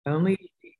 Only,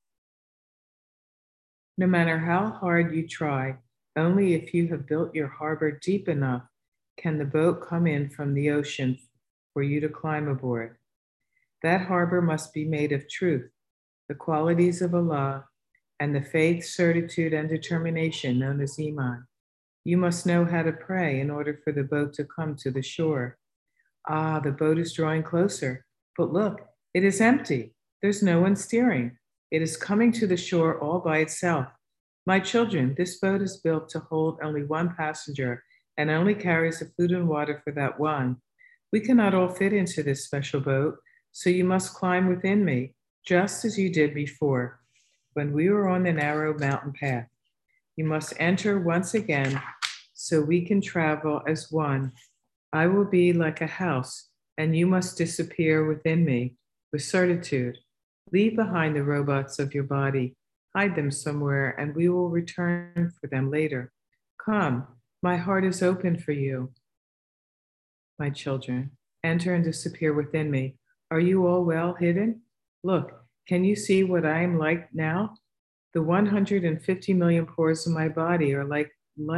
no matter how hard you try, only if you have built your harbor deep enough can the boat come in from the ocean for you to climb aboard. That harbor must be made of truth, the qualities of Allah, and the faith, certitude, and determination known as Iman. You must know how to pray in order for the boat to come to the shore. Ah, the boat is drawing closer. But look, it is empty. There's no one steering. It is coming to the shore all by itself. My children, this boat is built to hold only one passenger and only carries the food and water for that one. We cannot all fit into this special boat, so you must climb within me, just as you did before when we were on the narrow mountain path. You must enter once again so we can travel as one. I will be like a house, and you must disappear within me with certitude. Leave behind the robots of your body, hide them somewhere, and we will return for them later. Come, my heart is open for you, my children. Enter and disappear within me. Are you all well hidden? Look, can you see what I am like now? The 150 million pores in my body are like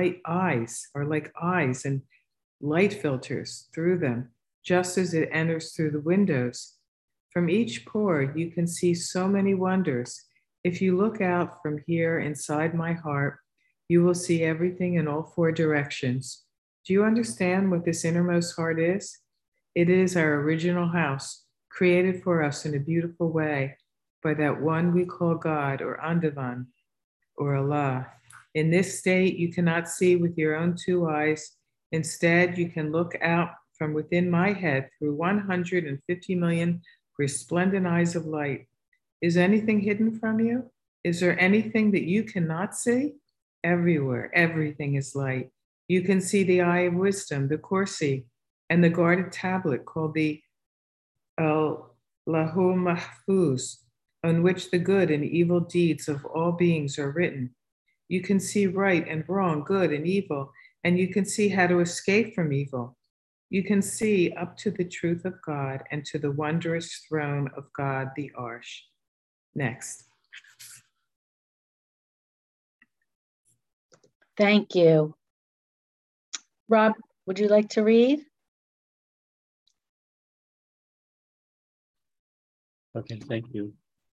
eyes, and light filters through them, just as it enters through the windows. From each pore, you can see so many wonders. If you look out from here inside my heart, you will see everything in all four directions. Do you understand what this innermost heart is? It is our original house, created for us in a beautiful way by that one we call God or Andavan or Allah. In this state, you cannot see with your own two eyes. Instead, you can look out from within my head through 150 million resplendent eyes of light. Is anything hidden from you? Is there anything that you cannot see? Everywhere, everything is light. You can see the eye of wisdom, the Kursi, and the guarded tablet called the Lahu Mahfuz, on which the good and evil deeds of all beings are written. You can see right and wrong, good and evil, and you can see how to escape from evil. You can see up to the truth of God and to the wondrous throne of God, the Arsh. Next. Thank you. Rob, would you like to read? Okay, thank you.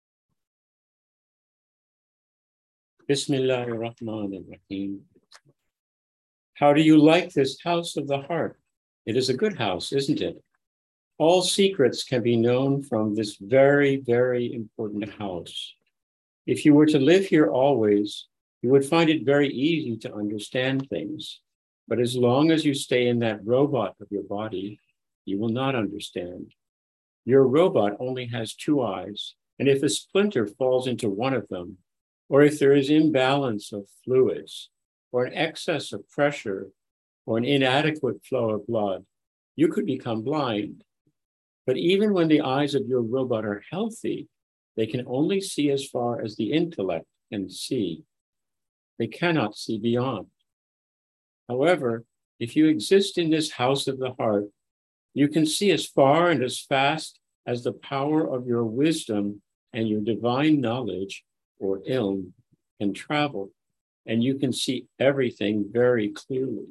Bismillahir Rahmanir Rahim. How do you like this house of the heart? It is a good house, isn't it? All secrets can be known from this very, very important house. If you were to live here always, you would find it very easy to understand things. But as long as you stay in that robot of your body, you will not understand. Your robot only has two eyes, and if a splinter falls into one of them, or if there is imbalance of fluids, or an excess of pressure, or an inadequate flow of blood, you could become blind. But even when the eyes of your robot are healthy, they can only see as far as the intellect can see. They cannot see beyond. However, if you exist in this house of the heart, you can see as far and as fast as the power of your wisdom and your divine knowledge or ilm can travel, and you can see everything very clearly.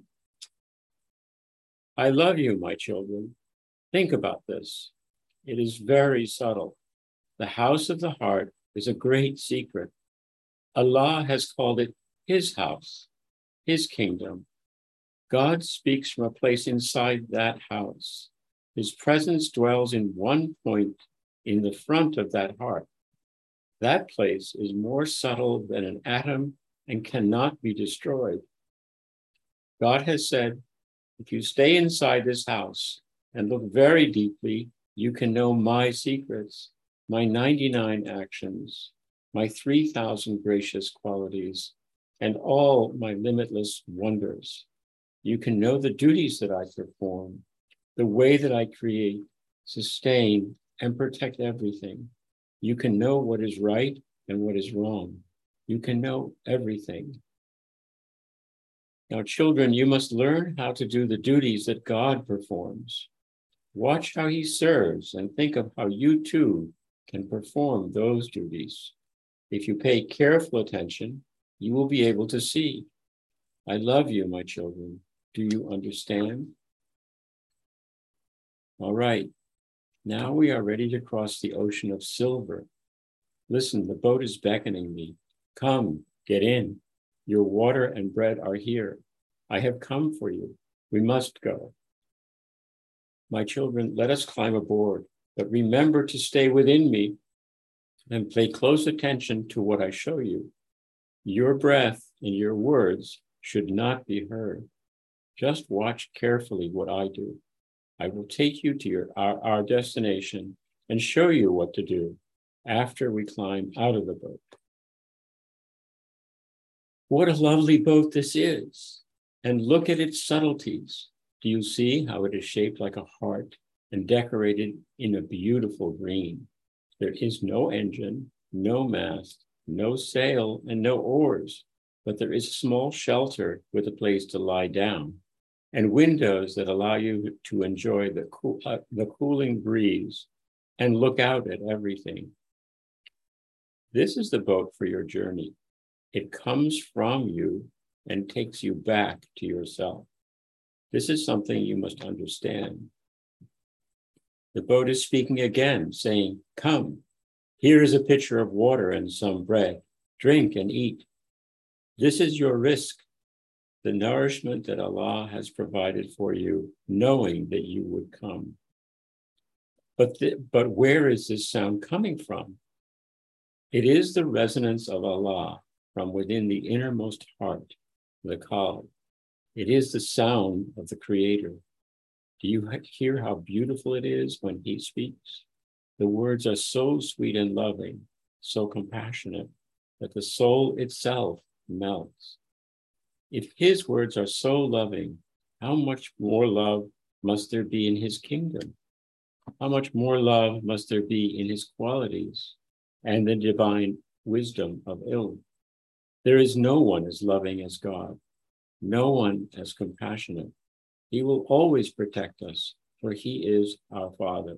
I love you, my children. Think about this. It is very subtle. The house of the heart is a great secret. Allah has called it His house, His kingdom. God speaks from a place inside that house. His presence dwells in one point in the front of that heart. That place is more subtle than an atom and cannot be destroyed. God has said, if you stay inside this house and look very deeply, you can know my secrets, my 99 actions, my 3,000 gracious qualities, and all my limitless wonders. You can know the duties that I perform, the way that I create, sustain, and protect everything. You can know what is right and what is wrong. You can know everything. Now, children, you must learn how to do the duties that God performs. Watch how He serves and think of how you too can perform those duties. If you pay careful attention, you will be able to see. I love you, my children. Do you understand? All right. Now we are ready to cross the ocean of silver. Listen, the boat is beckoning me. Come, get in. Your water and bread are here. I have come for you. We must go. My children, let us climb aboard, but remember to stay within me and pay close attention to what I show you. Your breath and your words should not be heard. Just watch carefully what I do. I will take you to our destination and show you what to do after we climb out of the boat. What a lovely boat this is. And look at its subtleties. Do you see how it is shaped like a heart and decorated in a beautiful green? There is no engine, no mast, no sail, and no oars, but there is a small shelter with a place to lie down and windows that allow you to enjoy the cooling breeze and look out at everything. This is the boat for your journey. It comes from you and takes you back to yourself. This is something you must understand. The boat is speaking again, saying, come, here is a pitcher of water and some bread. Drink and eat. This is your risk, the nourishment that Allah has provided for you, knowing that you would come. But where is this sound coming from? It is the resonance of Allah from within the innermost heart, the Qalb. It is the sound of the Creator. Do you hear how beautiful it is when He speaks? The words are so sweet and loving, so compassionate, that the soul itself melts. If His words are so loving, how much more love must there be in His kingdom? How much more love must there be in His qualities and the divine wisdom of ilm? There is no one as loving as God, no one as compassionate. He will always protect us, for He is our Father.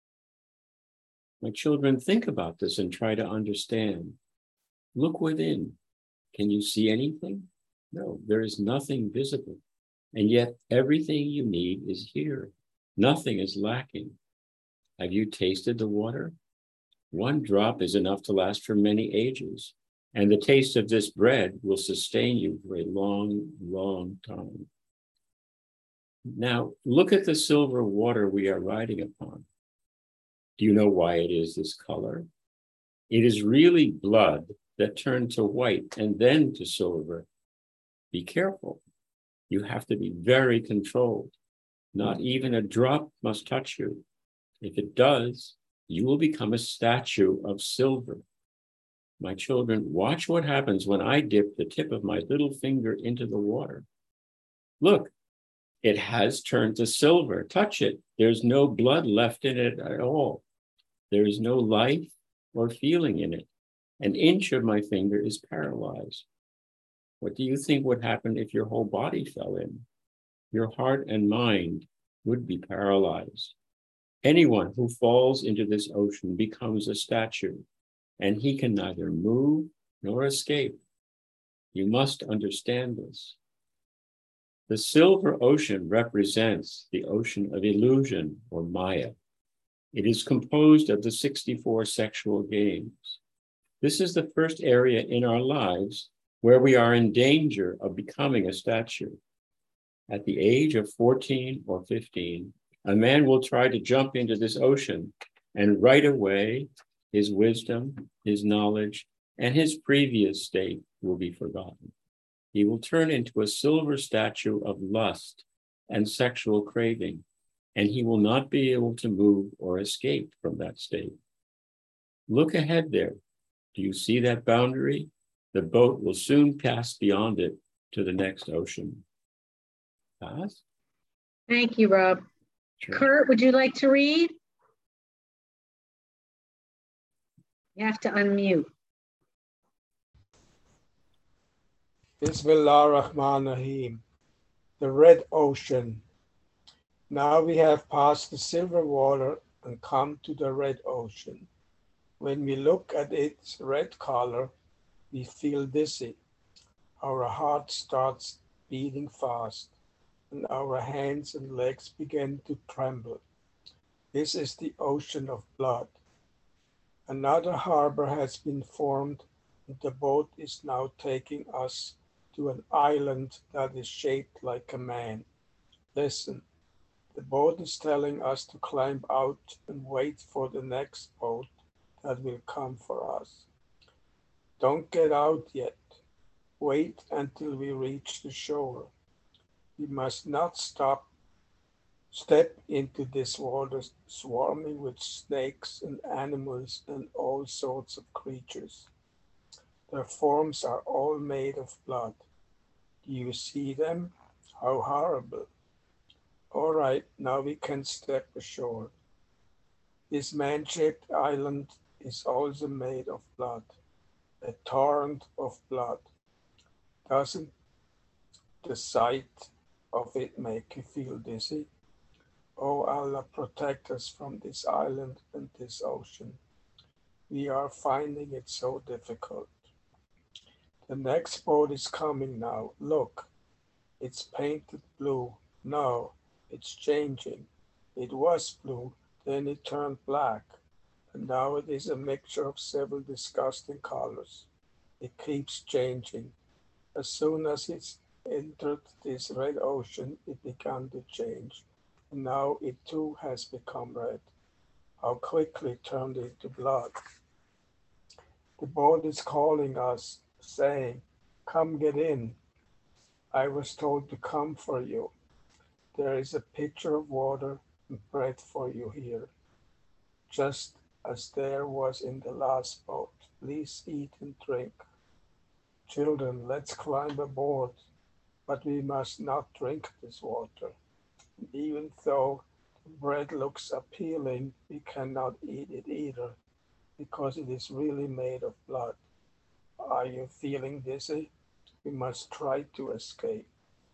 My children, think about this and try to understand. Look within. Can you see anything? No, there is nothing visible. And yet everything you need is here. Nothing is lacking. Have you tasted the water? One drop is enough to last for many ages. And the taste of this bread will sustain you for a long, long time. Now, look at the silver water we are riding upon. Do you know why it is this color? It is really blood that turned to white and then to silver. Be careful. You have to be very controlled. Not even a drop must touch you. If it does, you will become a statue of silver. My children, watch what happens when I dip the tip of my little finger into the water. Look, it has turned to silver. Touch it. There's no blood left in it at all. There is no life or feeling in it. An inch of my finger is paralyzed. What do you think would happen if your whole body fell in? Your heart and mind would be paralyzed. Anyone who falls into this ocean becomes a statue, and he can neither move nor escape. You must understand this. The silver ocean represents the ocean of illusion, or Maya. It is composed of the 64 sexual games. This is the first area in our lives where we are in danger of becoming a statue. At the age of 14 or 15, a man will try to jump into this ocean, and right away, his wisdom, his knowledge, and his previous state will be forgotten. He will turn into a silver statue of lust and sexual craving, and he will not be able to move or escape from that state. Look ahead there. Do you see that boundary? The boat will soon pass beyond it to the next ocean. Pass? Thank you, Rob. Sure. Kurt, would you like to read? You have to unmute. Bismillah ar-Rahman ar-Rahim. The Red Ocean. Now we have passed the silver water and come to the Red Ocean. When we look at its red color, we feel dizzy. Our heart starts beating fast, and our hands and legs begin to tremble. This is the ocean of blood. Another harbor has been formed, and the boat is now taking us to an island that is shaped like a man. Listen, the boat is telling us to climb out and wait for the next boat that will come for us. Don't get out yet. Wait until we reach the shore. We must not step into this water swarming with snakes and animals and all sorts of creatures. Their forms are all made of blood. Do you see them? How horrible. All right, now we can step ashore. This man-shaped island is also made of blood, a torrent of blood. Doesn't the sight of it make you feel dizzy? Oh Allah, protect us from this island and this ocean. We are finding it so difficult. The next boat is coming now. Look, it's painted blue. No, it's changing. It was blue, then it turned black, and now it is a mixture of several disgusting colors. It keeps changing. As soon as it entered this red ocean, it began to change. And now it too has become red. How quickly it turned into blood. The boat is calling us, saying, come get in. I was told to come for you. There is a pitcher of water and bread for you here, just as there was in the last boat. Please eat and drink. Children, let's climb aboard, but we must not drink this water. Even though the bread looks appealing, we cannot eat it either, because it is really made of blood. Are you feeling dizzy? We must try to escape.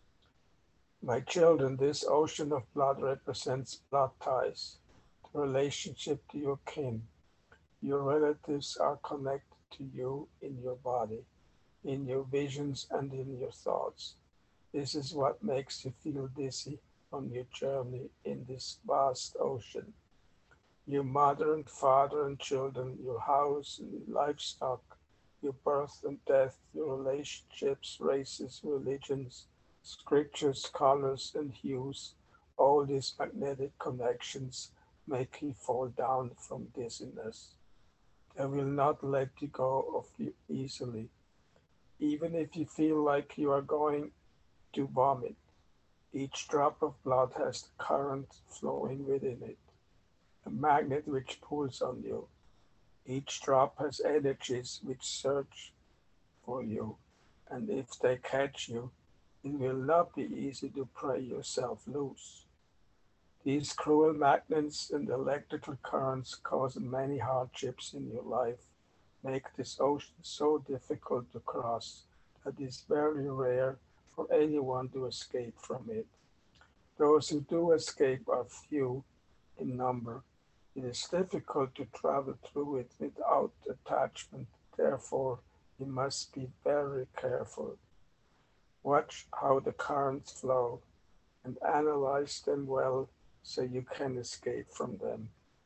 My children, this ocean of blood represents blood ties, the relationship to your kin. Your relatives are connected to you in your body, in your visions, and in your thoughts. This is what makes you feel dizzy on your journey in this vast ocean. Your mother and father and children, your house and livestock, your birth and death, your relationships, races, religions, scriptures, colors, and hues, all these magnetic connections make you fall down from dizziness. They will not let you go of you easily, even if you feel like you are going to vomit. Each drop of blood has the current flowing within it, a magnet which pulls on you. Each drop has energies which search for you, and if they catch you, it will not be easy to pry yourself loose. These cruel magnets and electrical currents cause many hardships in your life, make this ocean so difficult to cross that it is very rare for anyone to escape from it. Those who do escape are few in number. It is difficult to travel through it without attachment. Therefore, you must be very careful. Watch how the currents flow and analyze them well so you can escape from them.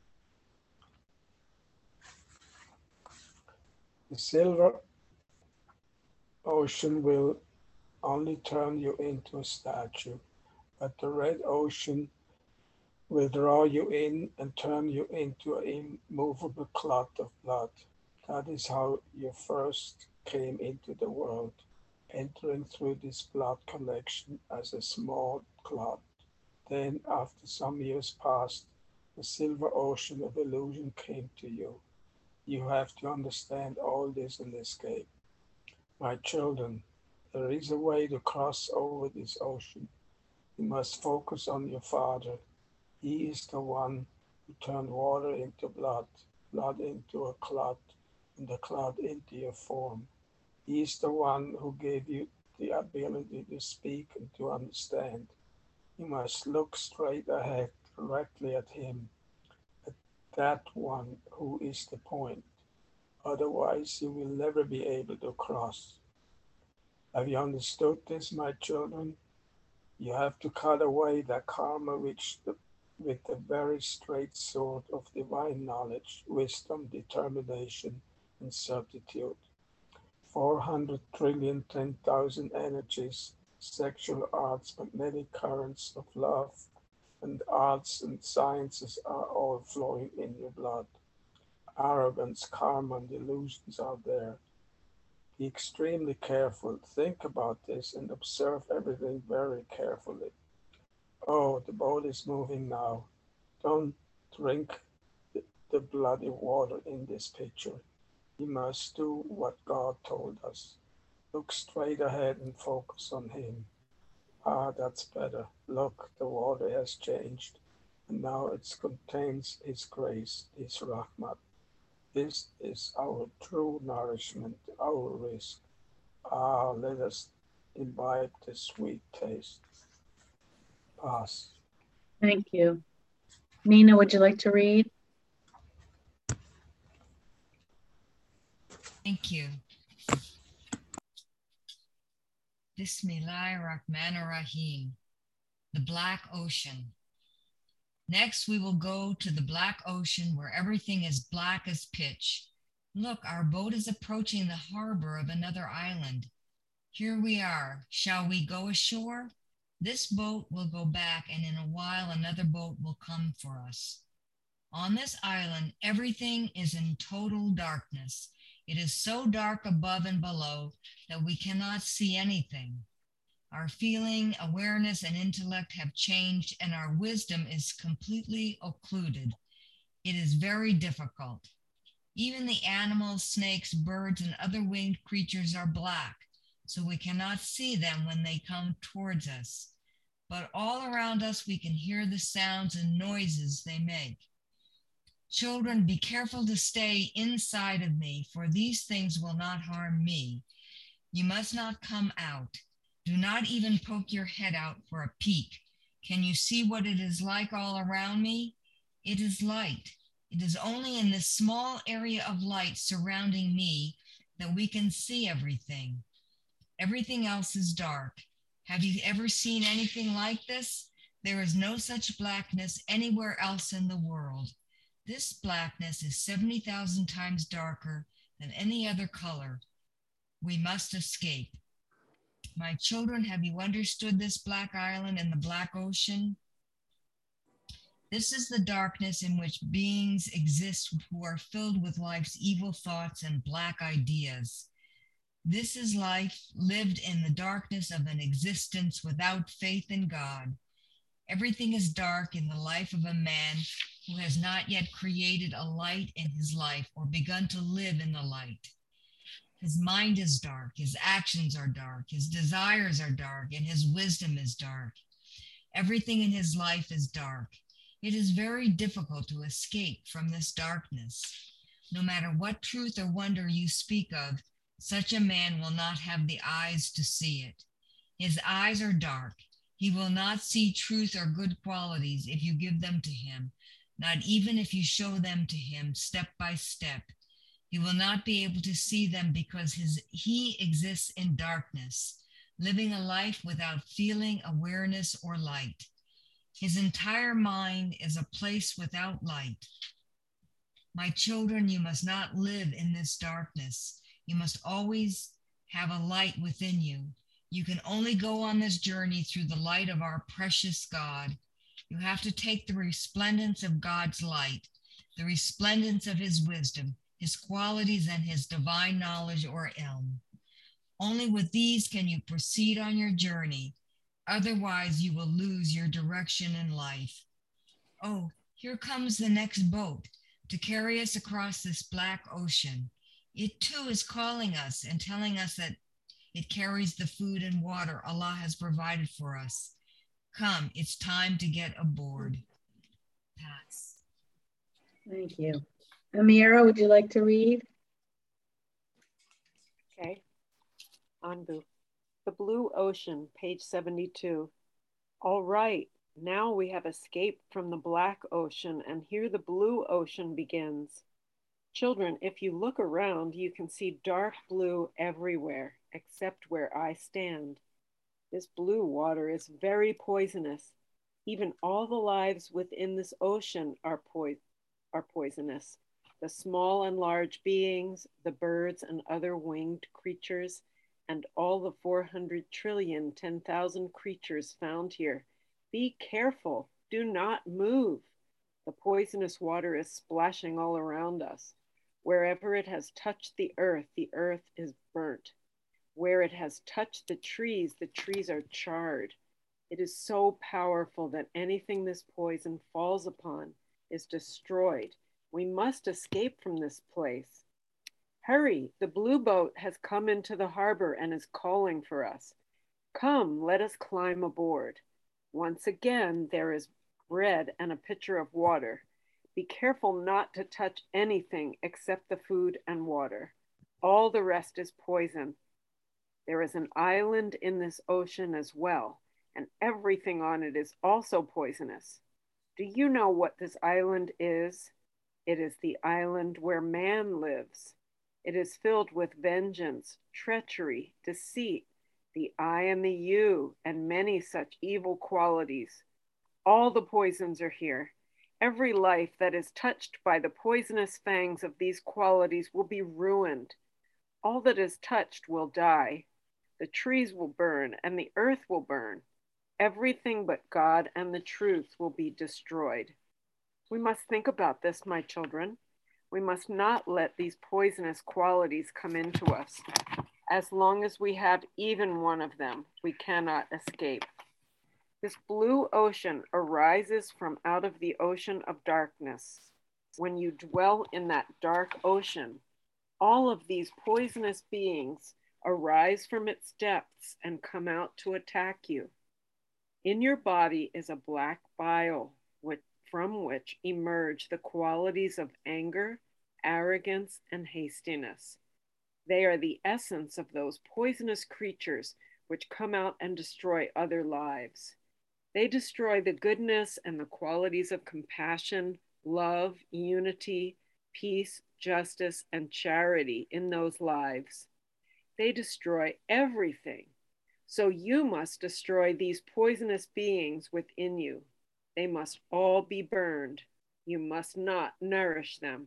The silver ocean will only turn you into a statue, but the red ocean will draw you in and turn you into an immovable clot of blood. That is how you first came into the world, entering through this blood connection as a small clot. Then, after some years passed, the silver ocean of illusion came to you. You have to understand all this and escape. My children, there is a way to cross over this ocean. You must focus on your Father. He is the one who turned water into blood, blood into a clot, and the clot into your form. He is the one who gave you the ability to speak and to understand. You must look straight ahead, directly at him, at that one who is the point. Otherwise, you will never be able to cross. Have you understood this, my children? You have to cut away that karma with the very straight sword of divine knowledge, wisdom, determination, and certitude. 400 trillion, 10,000 energies, sexual arts, magnetic currents of love, and arts and sciences are all flowing in your blood. Arrogance, karma, and illusions are there. Be extremely careful. Think about this and observe everything very carefully. Oh, the boat is moving now. Don't drink the bloody water in this picture. We must do what God told us. Look straight ahead and focus on Him. Ah, that's better. Look, the water has changed, and now it contains His grace, His rahmat. This is our true nourishment, our risk. Ah, let us imbibe the sweet taste. Pass. Thank you. Nina, would you like to read? Thank you. Bismillahirrahmanirrahim. The Black Ocean. Next, we will go to the Black Ocean where everything is black as pitch. Look, our boat is approaching the harbor of another island. Here we are. Shall we go ashore? This boat will go back, and in a while another boat will come for us. On this island, everything is in total darkness. It is so dark above and below that we cannot see anything. Our feeling, awareness, and intellect have changed, and our wisdom is completely occluded. It is very difficult. Even the animals, snakes, birds, and other winged creatures are black, so we cannot see them when they come towards us. But all around us, we can hear the sounds and noises they make. Children, be careful to stay inside of me, for these things will not harm me. You must not come out. Do not even poke your head out for a peek. Can you see what it is like all around me? It is light. It is only in this small area of light surrounding me that we can see everything. Everything else is dark. Have you ever seen anything like this? There is no such blackness anywhere else in the world. This blackness is 70,000 times darker than any other color. We must escape. My children, have you understood this black island and the black ocean? This is the darkness in which beings exist who are filled with life's evil thoughts and black ideas. This is life lived in the darkness of an existence without faith in God. Everything is dark in the life of a man who has not yet created a light in his life or begun to live in the light. His mind is dark, his actions are dark, his desires are dark, and his wisdom is dark. Everything in his life is dark. It is very difficult to escape from this darkness. No matter what truth or wonder you speak of, such a man will not have the eyes to see it. His eyes are dark. He will not see truth or good qualities if you give them to him, not even if you show them to him step by step. He will not be able to see them because he exists in darkness, living a life without feeling, awareness, or light. His entire mind is a place without light. My children, you must not live in this darkness. You must always have a light within you. You can only go on this journey through the light of our precious God. You have to take the resplendence of God's light, the resplendence of his wisdom, his qualities, and his divine knowledge or ilm. Only with these can you proceed on your journey. Otherwise, you will lose your direction in life. Oh, here comes the next boat to carry us across this black ocean. It too is calling us and telling us that it carries the food and water Allah has provided for us. Come, it's time to get aboard. Pass. Thank you. Amira, would you like to read? Okay. Anbu. The Blue Ocean, page 72. All right, now we have escaped from the Black Ocean, and here the Blue Ocean begins. Children, if you look around, you can see dark blue everywhere, except where I stand. This blue water is very poisonous. Even all the lives within this ocean are poisonous. The small and large beings, the birds and other winged creatures, and all the 400 trillion, 10,000 creatures found here. Be careful. Do not move. The poisonous water is splashing all around us. Wherever it has touched the earth is burnt. Where it has touched the trees are charred. It is so powerful that anything this poison falls upon is destroyed. We must escape from this place. Hurry, the blue boat has come into the harbor and is calling for us. Come, let us climb aboard. Once again, there is bread and a pitcher of water. Be careful not to touch anything except the food and water. All the rest is poison. There is an island in this ocean as well, and everything on it is also poisonous. Do you know what this island is? It is the island where man lives. It is filled with vengeance, treachery, deceit, the I and the you, and many such evil qualities. All the poisons are here. Every life that is touched by the poisonous fangs of these qualities will be ruined. All that is touched will die. The trees will burn and the earth will burn. Everything but God and the truth will be destroyed. We must think about this, my children. We must not let these poisonous qualities come into us. As long as we have even one of them, we cannot escape. This blue ocean arises from out of the ocean of darkness. When you dwell in that dark ocean, all of these poisonous beings arise from its depths and come out to attack you. In your body is a black bile from which emerge the qualities of anger, arrogance, and hastiness. They are the essence of those poisonous creatures which come out and destroy other lives. They destroy the goodness and the qualities of compassion, love, unity, peace, justice, and charity in those lives. They destroy everything. So you must destroy these poisonous beings within you. They must all be burned. You must not nourish them.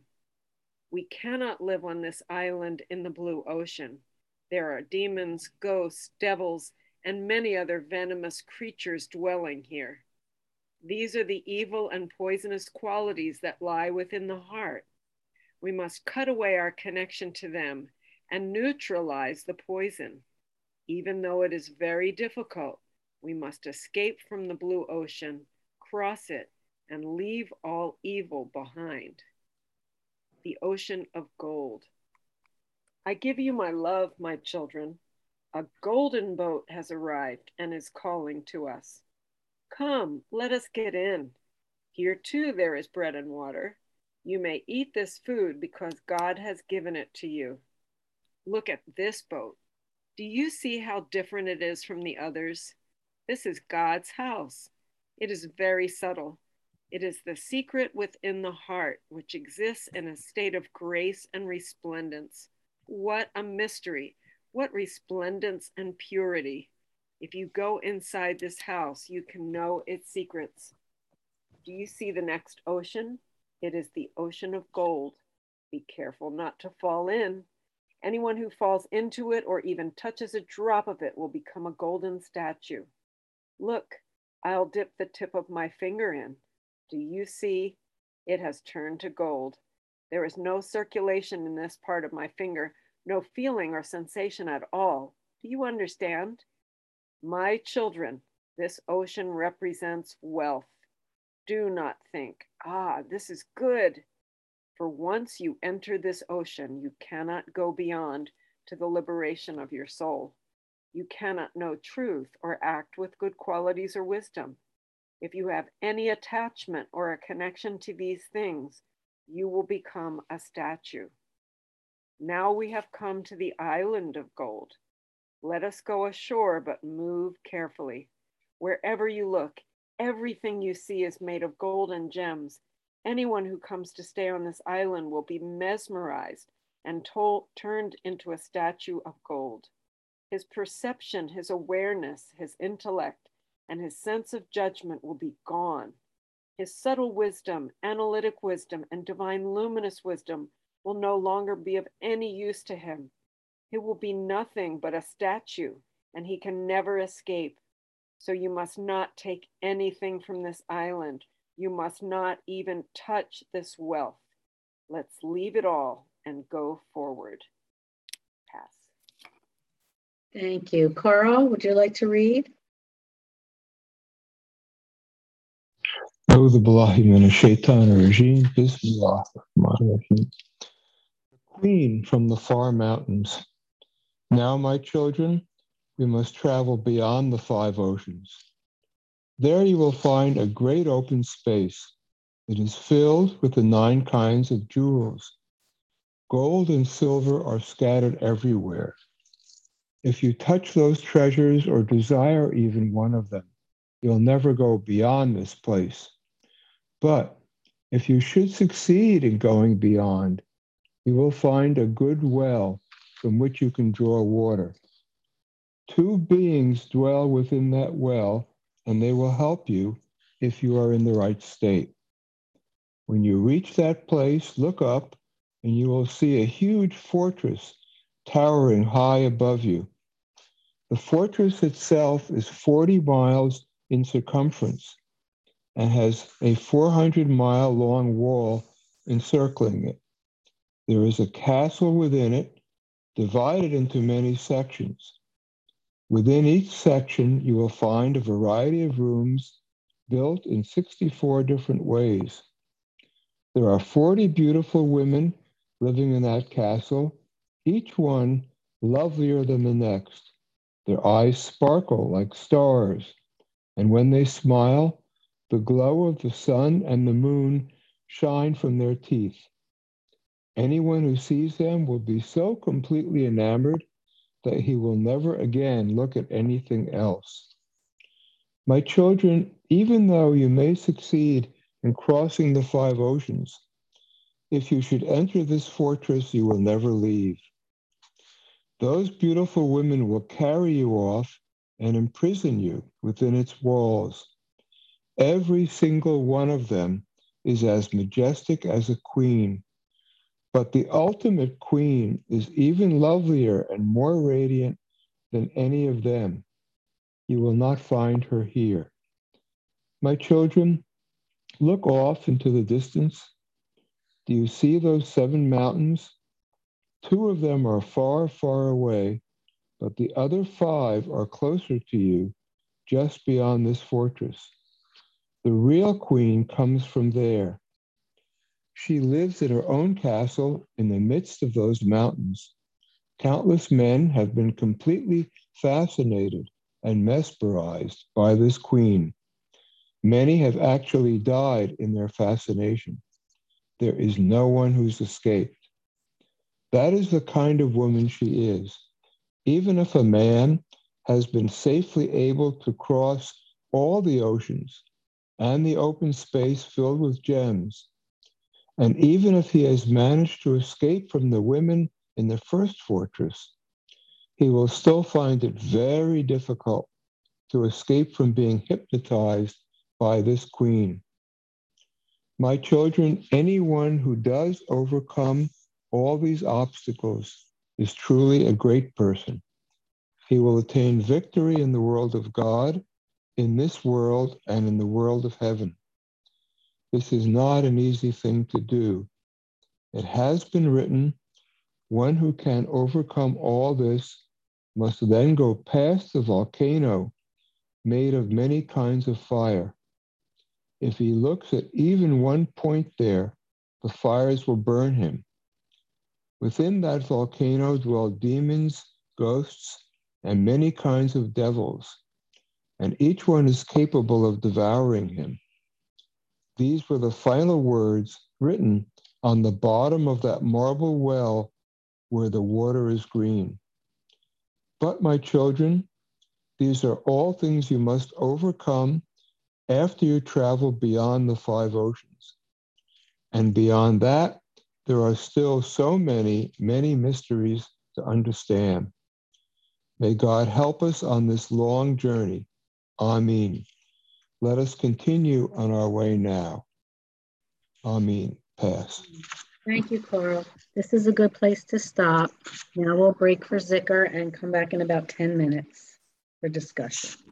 We cannot live on this island in the blue ocean. There are demons, ghosts, devils, and many other venomous creatures dwelling here. These are the evil and poisonous qualities that lie within the heart. We must cut away our connection to them and neutralize the poison. Even though it is very difficult, we must escape from the blue ocean, cross it, and leave all evil behind. The ocean of gold. I give you my love, my children. A golden boat has arrived and is calling to us. Come, let us get in. Here too there is bread and water. You may eat this food because God has given it to you. Look at this boat. Do you see how different it is from the others? This is God's house. It is very subtle. It is the secret within the heart, which exists in a state of grace and resplendence. What a mystery! What resplendence and purity! If you go inside this house, you can know its secrets. Do you see the next ocean? It is the ocean of gold. Be careful not to fall in. Anyone who falls into it or even touches a drop of it will become a golden statue. Look, I'll dip the tip of my finger in. Do you see? It has turned to gold. There is no circulation in this part of my finger, no feeling or sensation at all. Do you understand? My children, this ocean represents wealth. Do not think, this is good. For once you enter this ocean, you cannot go beyond to the liberation of your soul. You cannot know truth or act with good qualities or wisdom. If you have any attachment or a connection to these things, you will become a statue. Now we have come to the island of gold. Let us go ashore, but move carefully. Wherever you look, everything you see is made of gold and gems. Anyone who comes to stay on this island will be mesmerized and turned into a statue of gold. His perception, his awareness, his intellect, and his sense of judgment will be gone. His subtle wisdom, analytic wisdom, and divine luminous wisdom will no longer be of any use to him. He will be nothing but a statue, and he can never escape. So you must not take anything from this island. You must not even touch this wealth. Let's leave it all and go forward. Pass. Thank you. Carl, would you like to read? أعوذ بالله من الشيطان الرجيم بسم الله الرحمن الرحيم. Queen from the far mountains. Now, my children, we must travel beyond the 5 oceans. There you will find a great open space. It is filled with the 9 kinds of jewels. Gold and silver are scattered everywhere. If you touch those treasures or desire even one of them, you'll never go beyond this place. But if you should succeed in going beyond, you will find a good well from which you can draw water. 2 beings dwell within that well, and they will help you if you are in the right state. When you reach that place, look up, and you will see a huge fortress towering high above you. The fortress itself is 40 miles in circumference and has a 400-mile-long wall encircling it. There is a castle within it, divided into many sections. Within each section, you will find a variety of rooms built in 64 different ways. There are 40 beautiful women living in that castle, each one lovelier than the next. Their eyes sparkle like stars, and when they smile, the glow of the sun and the moon shine from their teeth. Anyone who sees them will be so completely enamored that he will never again look at anything else. My children, even though you may succeed in crossing the 5 oceans, if you should enter this fortress, you will never leave. Those beautiful women will carry you off and imprison you within its walls. Every single one of them is as majestic as a queen, but the ultimate queen is even lovelier and more radiant than any of them. You will not find her here. My children, look off into the distance. Do you see those 7 mountains? 2 of them are far, far away, but the other 5 are closer to you, just beyond this fortress. The real queen comes from there. She lives in her own castle in the midst of those mountains. Countless men have been completely fascinated and mesmerized by this queen. Many have actually died in their fascination. There is no one who's escaped. That is the kind of woman she is. Even if a man has been safely able to cross all the oceans and the open space filled with gems, and even if he has managed to escape from the women in the first fortress, he will still find it very difficult to escape from being hypnotized by this queen. My children, anyone who does overcome all these obstacles is truly a great person. He will attain victory in the world of God, in this world, and in the world of heaven. This is not an easy thing to do. It has been written, one who can overcome all this must then go past the volcano made of many kinds of fire. If he looks at even one point there, the fires will burn him. Within that volcano dwell demons, ghosts, and many kinds of devils, and each one is capable of devouring him. These were the final words written on the bottom of that marble well where the water is green. But my children, these are all things you must overcome after you travel beyond the 5 oceans. And beyond that, there are still so many, many mysteries to understand. May God help us on this long journey. Amen. Let us continue on our way now. Amen. Pass. Thank you, Carl. This is a good place to stop. Now we'll break for Zikr and come back in about 10 minutes for discussion.